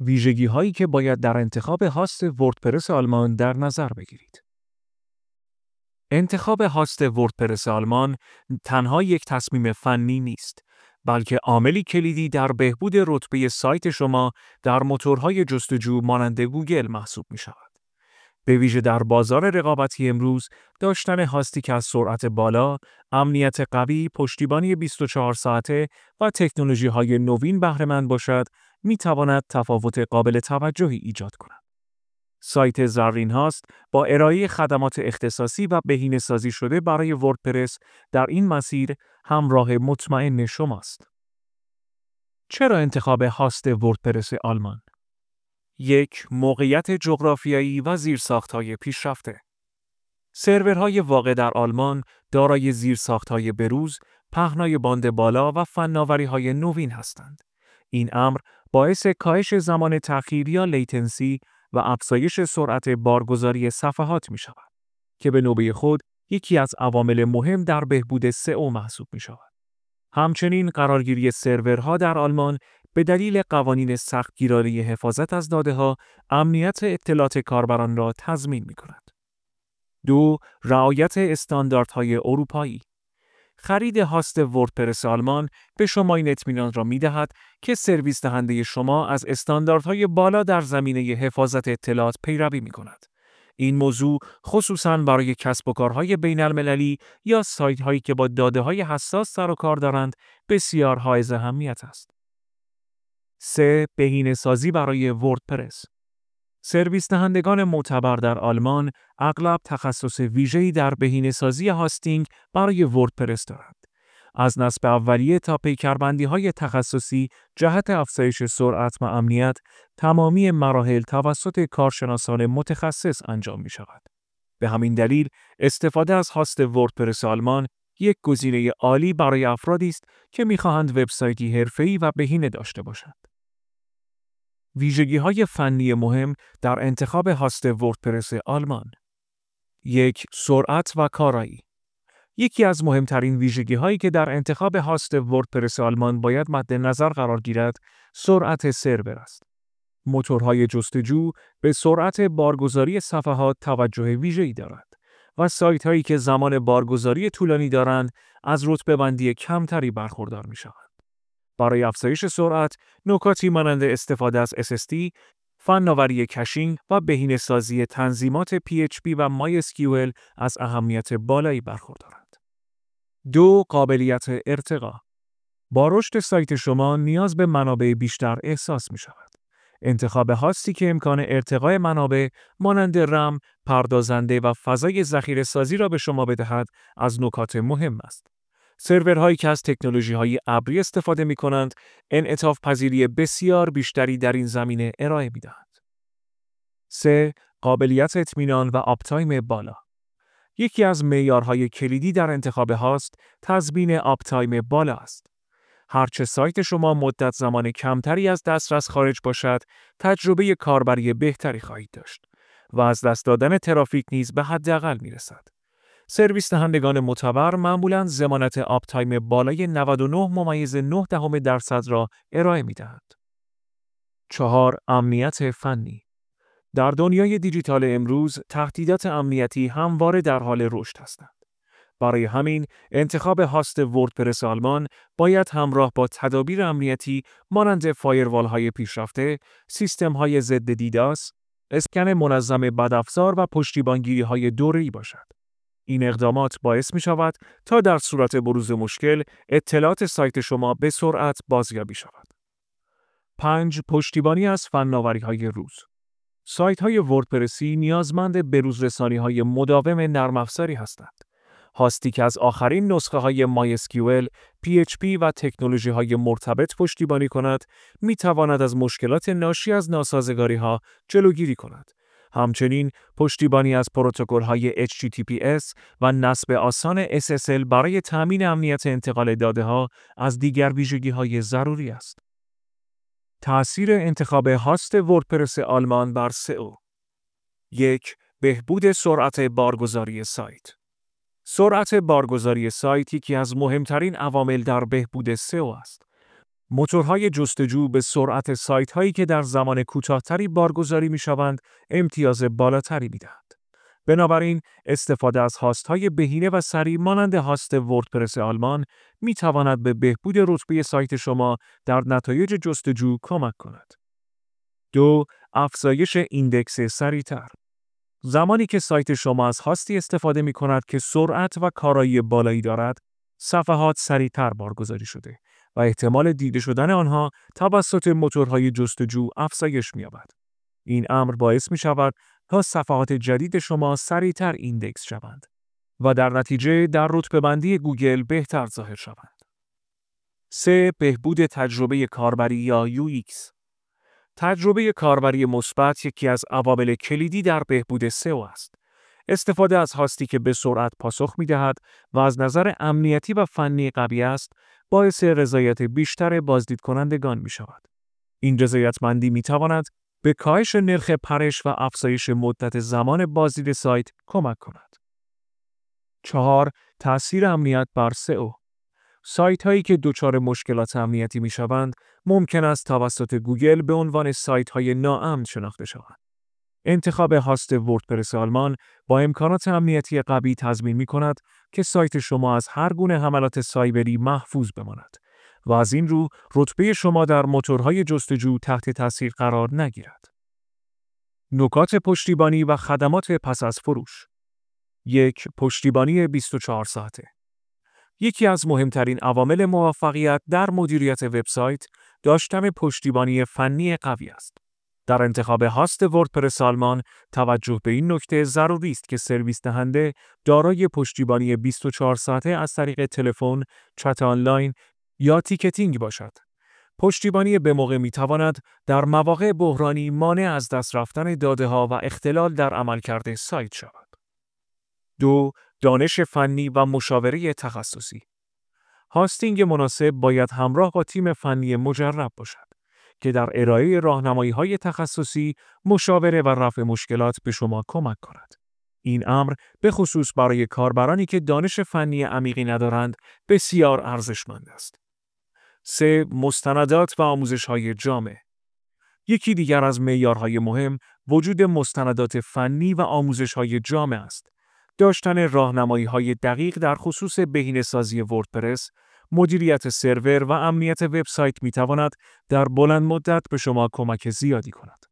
ویژگی‌هایی که باید در انتخاب هاست وردپرس آلمان در نظر بگیرید. انتخاب هاست وردپرس آلمان تنها یک تصمیم فنی نیست، بلکه عاملی کلیدی در بهبود رتبه سایت شما در موتورهای جستجو مانند گوگل محسوب می‌شود. به ویژه در بازار رقابتی امروز، داشتن هاستی که از سرعت بالا، امنیت قوی، پشتیبانی 24 ساعته و تکنولوژی‌های نوین بهره مند باشد، می‌تواند تفاوت قابل توجهی ایجاد کند. سایت زرین هاست با ارائه خدمات اختصاصی و بهینه‌سازی شده برای وردپرس در این مسیر همراه مطمئن شماست. چرا انتخاب هاست وردپرس آلمان؟ 1. موقعیت جغرافیایی و زیرساخت‌های پیشرفته. سرورهای واقع در آلمان دارای زیرساخت‌های بروز، پهنای باند بالا و فناوری‌های نوین هستند. این امر باعث کاهش زمان تأخیر یا لیتنسی و افزایش سرعت بارگذاری صفحات می‌شود که به نوبه خود یکی از عوامل مهم در بهبود سئو محسوب می‌شود. همچنین قرارگیری سرورها در آلمان به دلیل قوانین سختگیرانه حفاظت از داده‌ها، امنیت اطلاعات کاربران را تضمین می‌کند. 2. رعایت استانداردهای اروپایی. خرید هاست وردپرس آلمان به شما این اطمینان را می‌دهد که سرویس دهنده شما از استانداردهای بالا در زمینه حفاظت اطلاعات پیروی می‌کند. این موضوع خصوصاً برای کسب و کارهای بین‌المللی یا سایت‌هایی که با داده‌های حساس سر و کار دارند بسیار حائز اهمیت است. 3. بهینه‌سازی برای وردپرس. سرویس دهندگان معتبر در آلمان اغلب تخصص ویژه‌ای در بهینه‌سازی هاستینگ برای وردپرس دارند. از نصب اولیه تا پیکربندی‌های تخصصی جهت افزایش سرعت و امنیت، تمامی مراحل توسط کارشناسان متخصص انجام می‌شود. به همین دلیل استفاده از هاست وردپرس آلمان یک گزینه عالی برای افرادی است که می‌خواهند وبسایتی حرفه‌ای و بهینه داشته باشند. ویژگی‌های فنی مهم در انتخاب هاست وردپرس آلمان. 1. سرعت و کارایی. یکی از مهمترین ویژگی‌هایی که در انتخاب هاست وردپرس آلمان باید مد نظر قرار گیرد، سرعت سرور است. موتورهای جستجو به سرعت بارگذاری صفحات توجه ویژه‌ای دارند و سایت‌هایی که زمان بارگذاری طولانی دارند از رتبه‌بندی کمتری برخوردار می‌شوند. برای افزایش سرعت، نکاتی مانند استفاده از SSD، فناوری کشینگ و بهینه‌سازی تنظیمات PHP و MySQL از اهمیت بالایی برخوردارند. 2. قابلیت ارتقا. با رشد سایت شما نیاز به منابع بیشتر احساس می شود. انتخاب هاستی که امکان ارتقای منابع مانند رم، پردازنده و فضای ذخیره‌سازی را به شما بدهد از نکات مهم است. سرورهایی که از تکنولوژی‌های ابری استفاده می‌کنند، انعطاف پذیری بسیار بیشتری در این زمینه ارائه می‌دهند. 3. قابلیت اطمینان و آپتایم بالا. یکی از معیارهای کلیدی در انتخاب هاست، تضمین آپتایم بالا است. هرچه سایت شما مدت زمان کمتری از دسترس خارج باشد، تجربه کاربری بهتری خواهید داشت و از دست دادن ترافیک نیز به حداقل می‌رسد. سرویس دهندگان معتبر معمولاً ضمانت آپتایم بالای 99.9% را ارائه می‌دهند. 4. امنیت فنی. در دنیای دیجیتال امروز، تهدیدات امنیتی همواره در حال رشد هستند. برای همین، انتخاب هاست وردپرس آلمان باید همراه با تدابیر امنیتی مانند فایروال‌های پیشرفته، سیستم‌های ضد دیداس، اسکن منظم بدافزار و پشتیبانگیری‌های دوره‌ای باشد. این اقدامات باعث می شود تا در صورت بروز مشکل اطلاعات سایت شما به سرعت بازیابی شود. 5. پشتیبانی از فناوری‌های روز. سایت‌های وردپرسی نیازمند بروزرسانی‌های مداوم نرم افزاری هستند. هاستی که از آخرین نسخه‌های MySQL، PHP و تکنولوژی‌های مرتبط پشتیبانی کند، می‌تواند از مشکلات ناشی از ناسازگاری‌ها جلوگیری کند. همچنین پشتیبانی از پروتکل‌های HTTPS و نصب آسان SSL برای تأمین امنیت انتقال داده‌ها از دیگر ویژگی‌های ضروری است. تأثیر انتخاب هاست وردپرس آلمان بر سئو. 1. بهبود سرعت بارگذاری سایت. سرعت بارگذاری سایت یکی از مهمترین عوامل در بهبود سئو است. موتورهای جستجو به سرعت سایت‌هایی که در زمان کوتاه‌تری بارگذاری می‌شوند، امتیاز بالاتری می‌دهند. بنابراین استفاده از هاست‌های بهینه و سریع مانند هاست وردپرس آلمان می‌تواند به بهبود رتبه سایت شما در نتایج جستجو کمک کند. 2. افزایش ایندکس سریع‌تر. زمانی که سایت شما از هاستی استفاده می‌کند که سرعت و کارایی بالایی دارد، صفحات سریع‌تر بارگذاری شده و احتمال دیده شدن آنها توسط موتورهای جستجو افزایش می‌یابد. این امر باعث می‌شود تا صفحات جدید شما سریع‌تر ایندکس شوند و در نتیجه در رتبه‌بندی گوگل بهتر ظاهر شوند. 3. بهبود تجربه کاربری یا UX. تجربه کاربری مثبت یکی از عوامل کلیدی در بهبود سئو است. استفاده از هاستی که به سرعت پاسخ می‌دهد و از نظر امنیتی و فنی قوی است، باعث رضایت بیشتر بازدید کنندگان می‌شود. این رضایتمندی می‌تواند به کاهش نرخ پرش و افزایش مدت زمان بازدید سایت کمک کند. 4. تأثیر امنیت بر سئو. سایت‌هایی که دچار مشکلات امنیتی می‌شوند، ممکن است توسط گوگل به عنوان سایت‌های ناامن شناخته شوند. انتخاب هاست وردپرس آلمان با امکانات امنیتی قوی تضمین می‌کند که سایت شما از هر گونه حملات سایبری محفوظ بماند و از این رو رتبه شما در موتورهای جستجو تحت تاثیر قرار نگیرد. نکات پشتیبانی و خدمات پس از فروش. 1. پشتیبانی 24 ساعته. یکی از مهمترین عوامل موفقیت در مدیریت وبسایت داشتن پشتیبانی فنی قوی است. در انتخاب هاست وردپرس آلمان توجه به این نکته ضروری است که سرویس دهنده دارای پشتیبانی 24 ساعته از طریق تلفن، چت آنلاین یا تیکتینگ باشد. پشتیبانی به موقع می‌تواند در مواقع بحرانی مانع از دست رفتن داده‌ها و اختلال در عملکرد سایت شود. 2. دانش فنی و مشاوره تخصصی. هاستینگ مناسب باید همراه با تیم فنی مجرب باشد که در ارائه راهنمایی‌های تخصصی، مشاوره و رفع مشکلات به شما کمک کند. این امر به خصوص برای کاربرانی که دانش فنی عمیقی ندارند بسیار ارزشمند است. 3. مستندات و آموزش‌های جامع. یکی دیگر از معیارهای مهم وجود مستندات فنی و آموزش‌های جامع است. داشتن راهنمایی‌های دقیق در خصوص بهینه‌سازی وردپرس، مدیریت سرور و امنیت وبسایت می‌تواند در بلند مدت به شما کمک زیادی کند.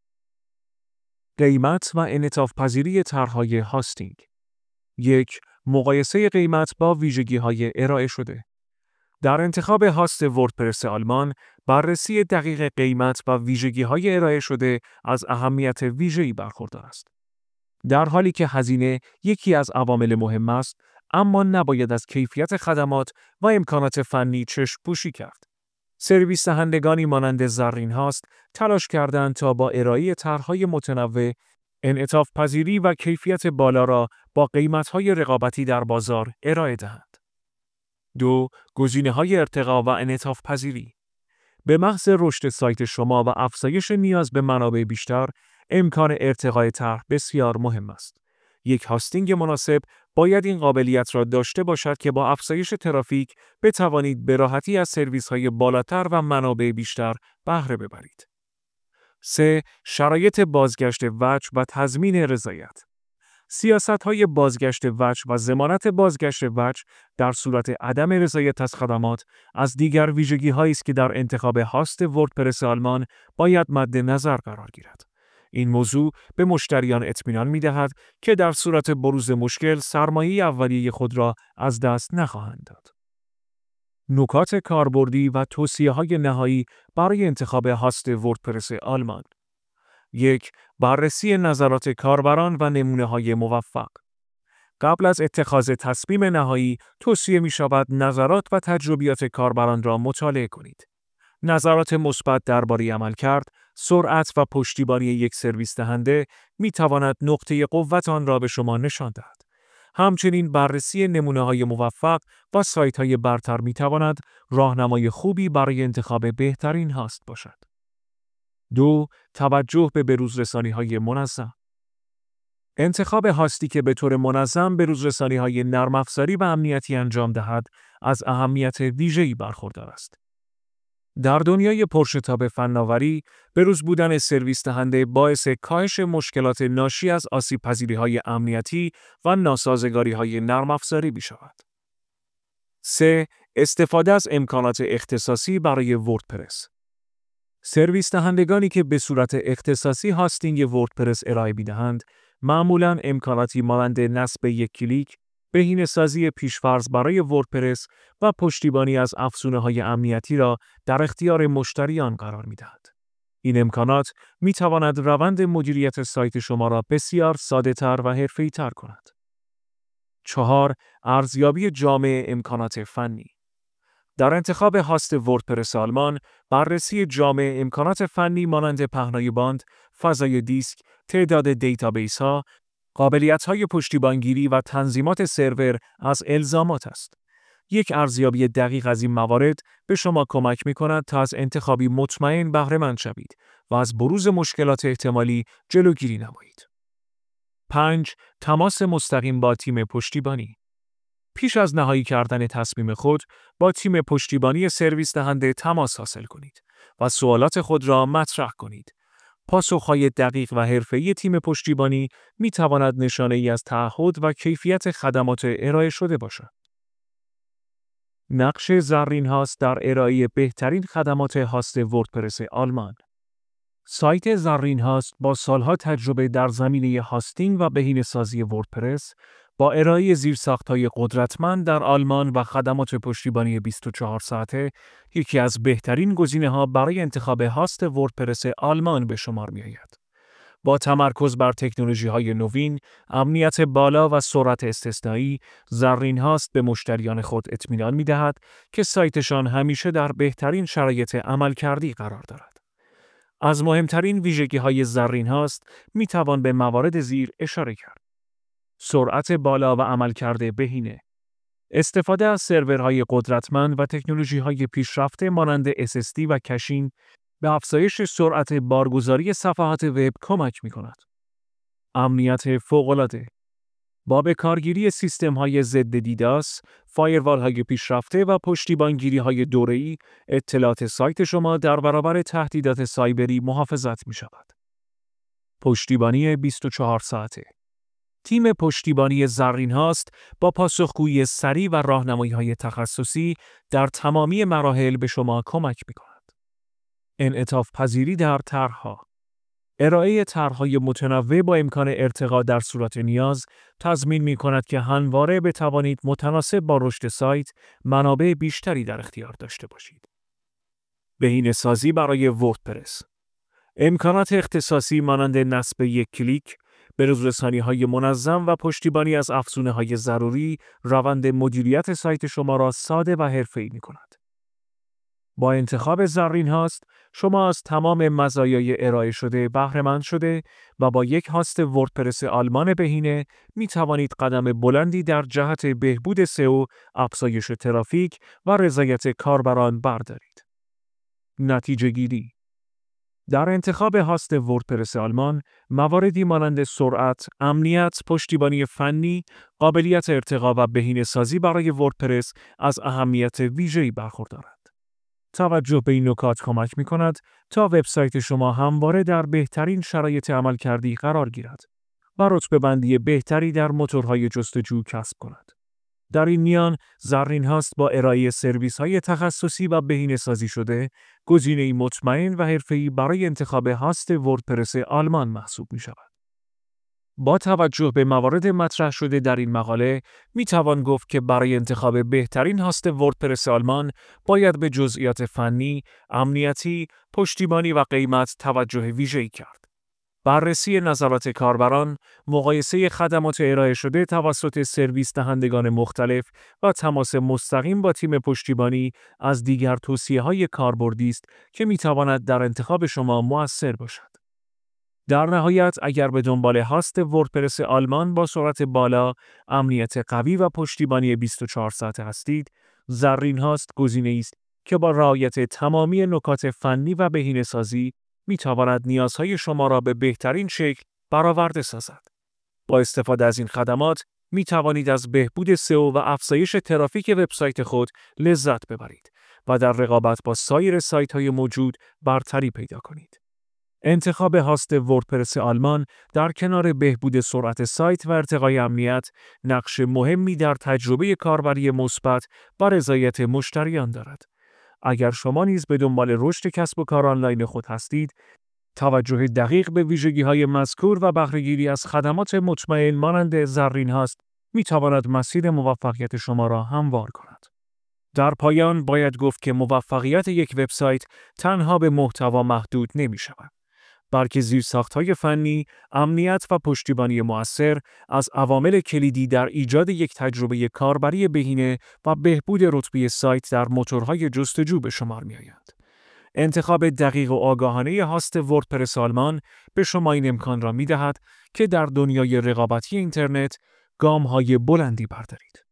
قیمت و انعطاف‌پذیری طرح‌های هاستینگ. 1. مقایسه قیمت با ویژگی‌های ارائه شده. در انتخاب هاست وردپرس آلمان، بررسی دقیق قیمت و ویژگی‌های ارائه شده از اهمیت ویژه‌ای برخوردار است. در حالی که هزینه یکی از عوامل مهم است، اما نباید از کیفیت خدمات و امکانات فنی چشم پوشی کرد. سرویس دهندگانی مانند زرین هاست تلاش کردند تا با ارائه طرح‌های متنوع، انعطاف پذیری و کیفیت بالا را با قیمت‌های رقابتی در بازار ارائه دهند. 2. گزینه‌های ارتقا و انعطاف پذیری. به محض رشد سایت شما و افزایش نیاز به منابع بیشتر، امکان ارتقای طرح بسیار مهم است. یک هاستینگ مناسب باید این قابلیت را داشته باشد که با افزایش ترافیک بتوانید به راحتی از سرویس‌های بالاتر و منابع بیشتر بهره ببرید. 3. شرایط بازگشت وجه و تضمین رضایت. سیاست‌های بازگشت وجه و ضمانت بازگشت وجه در صورت عدم رضایت از خدمات از دیگر ویژگی‌هایی است که در انتخاب هاست وردپرس آلمان باید مد نظر قرار گیرد. این موضوع به مشتریان اطمینان می‌دهد که در صورت بروز مشکل سرمایه اولیه خود را از دست نخواهند داد. نکات کاربردی و توصیه‌های نهایی برای انتخاب هاست وردپرس آلمان. 1. بررسی نظرات کاربران و نمونه‌های موفق. قبل از اتخاذ تصمیم نهایی، توصیه می‌شود نظرات و تجربیات کاربران را مطالعه کنید. نظرات مثبت درباره عملکرد، سرعت و پشتیبانی یک سرویس دهنده می‌تواند نقطه قوت آن را به شما نشان دهد. همچنین بررسی نمونه‌های موفق و سایت‌های برتر می‌تواند راهنمای خوبی برای انتخاب بهترین هاست باشد. 2. توجه به بروزرسانی‌های منظم. انتخاب هاستی که به طور منظم بروزرسانی‌های نرم افزاری و امنیتی انجام دهد، از اهمیت ویژه‌ای برخوردار است. در دنیای پرشتاب فناوری، بروز بودن سرویس دهنده باعث کاهش مشکلات ناشی از آسیب‌پذیری‌های امنیتی و ناسازگاری‌های نرم افزاری می‌شود. 3. استفاده از امکانات اختصاصی برای وردپرس. سرویس دهندگانی که به صورت اختصاصی هاستینگ وردپرس ارائه می‌دهند، معمولاً امکاناتی مانند نصب یک کلیک، بهینه‌سازی پیش‌فرض برای وردپرس و پشتیبانی از افزونه‌های امنیتی را در اختیار مشتریان قرار می‌دهند. این امکانات می‌تواند روند مدیریت سایت شما را بسیار ساده‌تر و حرفه‌ای‌تر کند. 4. ارزیابی جامع امکانات فنی. در انتخاب هاست وردپرس آلمان، بررسی جامع امکانات فنی مانند پهنای باند، فضای دیسک، تعداد دیتابیس‌ها، قابلیت‌های پشتیبانگیری و تنظیمات سرور از الزامات است. یک ارزیابی دقیق از این موارد به شما کمک می‌کند تا از انتخابی مطمئن بهره‌مند شوید و از بروز مشکلات احتمالی جلوگیری نمایید. 5. تماس مستقیم با تیم پشتیبانی. پیش از نهایی کردن تصمیم خود، با تیم پشتیبانی سرویس دهنده تماس حاصل کنید و سوالات خود را مطرح کنید. پاسخهای دقیق و حرفه‌ای تیم پشتیبانی می‌تواند نشانه‌ای از تعهد و کیفیت خدمات ارائه شده باشد. نقش زرین هاست در ارائه بهترین خدمات هاست وردپرس آلمان. سایت زرین هاست با سالها تجربه در زمینه هاستینگ و بهینه‌سازی وردپرس، با ارائه زیرساخت‌های قدرتمند در آلمان و خدمات پشتیبانی 24 ساعته، یکی از بهترین گزینه‌ها برای انتخاب هاست وردپرس آلمان به شمار می‌آید. با تمرکز بر تکنولوژی‌های نوین، امنیت بالا و سرعت استثنایی، زرین هاست به مشتریان خود اطمینان می‌دهد که سایتشان همیشه در بهترین شرایط عملکردی قرار دارد. از مهمترین ویژگی‌های زرین هاست می‌توان به موارد زیر اشاره کرد: سرعت بالا و عملکرد بهینه، استفاده از سرورهای قدرتمند و تکنولوژی‌های پیشرفته مانند SSD و کشین به افزایش سرعت بارگذاری صفحات وب کمک می‌کند. امنیت فوق‌العاده. با به کارگیری سیستم‌های ضد دیداس، فایروال‌های پیشرفته و پشتیبانگیری‌های دوره‌ای، اطلاعات سایت شما در برابر تهدیدات سایبری محافظت می‌شود. پشتیبانی 24 ساعته. تیم پشتیبانی زرین هاست با پاسخگویی سریع و راهنمایی‌های تخصصی در تمامی مراحل به شما کمک می‌کند. انعطاف پذیری در طرح‌ها. ارائه طرح‌های متنوع با امکان ارتقا در صورت نیاز تضمین می‌کند که همواره بتوانید متناسب با رشد سایت منابع بیشتری در اختیار داشته باشید. بهینه‌سازی برای وردپرس. امکانات اختصاصی مانند نصب یک کلیک، به‌روزرسانی‌های منظم و پشتیبانی از افزونه‌های ضروری روند مدیریت سایت شما را ساده و حرفه‌ای می‌کند. با انتخاب زرین هاست، شما از تمام مزایای ارائه شده بهره‌مند شده و با یک هاست وردپرس آلمان بهینه می توانید قدم بلندی در جهت بهبود سئو، افزایش ترافیک و رضایت کاربران بردارید. نتیجه گیری. در انتخاب هاست وردپرس آلمان، مواردی مانند سرعت، امنیت، پشتیبانی فنی، قابلیت ارتقا و بهینه‌سازی برای وردپرس از اهمیت ویژه‌ای برخوردارند. توجه به این نکات کمک می‌کند تا وبسایت شما همواره در بهترین شرایط عملکردی قرار گیرد و رتبه‌بندی بهتری در موتورهای جستجو کسب کند. در این میان، زرین هاست با ارائه سرویس‌های تخصصی و بهینه‌سازی شده، گزینه‌ای مطمئن و حرفه‌ای برای انتخاب هاست وردپرس آلمان محسوب می‌شود. با توجه به موارد مطرح شده در این مقاله، می‌توان گفت که برای انتخاب بهترین هاست وردپرس آلمان باید به جزئیات فنی، امنیتی، پشتیبانی و قیمت توجه ویژه‌ای کرد. بررسی نظرات کاربران، مقایسه خدمات ارائه شده توسط سرویس دهندگان مختلف و تماس مستقیم با تیم پشتیبانی از دیگر توصیه‌های کاربردی است که می‌تواند در انتخاب شما مؤثر باشد. در نهایت، اگر به دنبال هاست وردپرس آلمان با سرعت بالا، امنیت قوی و پشتیبانی 24 ساعته هستید، زرین هاست گزینه‌ای است که با رعایت تمامی نکات فنی و بهینه‌سازی می‌تواند نیازهای شما را به بهترین شکل برآورده سازد. با استفاده از این خدمات می‌توانید از بهبود سئو و افزایش ترافیک وبسایت خود لذت ببرید و در رقابت با سایر سایت‌های موجود برتری پیدا کنید. انتخاب هاست وردپرس آلمان در کنار بهبود سرعت سایت و ارتقای امنیت، نقش مهمی در تجربه کاربری مثبت و رضایت مشتریان دارد. اگر شما نیز به دنبال رشد کسب و کار آنلاین خود هستید، توجه دقیق به ویژگی‌های مذکور و بهره‌گیری از خدمات مطمئن مانند زرین هاست می‌تواند مسیر موفقیت شما را هموار کند. در پایان باید گفت که موفقیت یک وبسایت تنها به محتوا محدود نمی‌شود، بلکه زیرساخت‌های فنی، امنیت و پشتیبانی مؤثر از عوامل کلیدی در ایجاد یک تجربه کاربری بهینه و بهبود رتبه سایت در موتورهای جستجو به شمار می‌آید. انتخاب دقیق و آگاهانه هاست وردپرس آلمان به شما این امکان را می‌دهد که در دنیای رقابتی اینترنت گام‌های بلندی بردارید.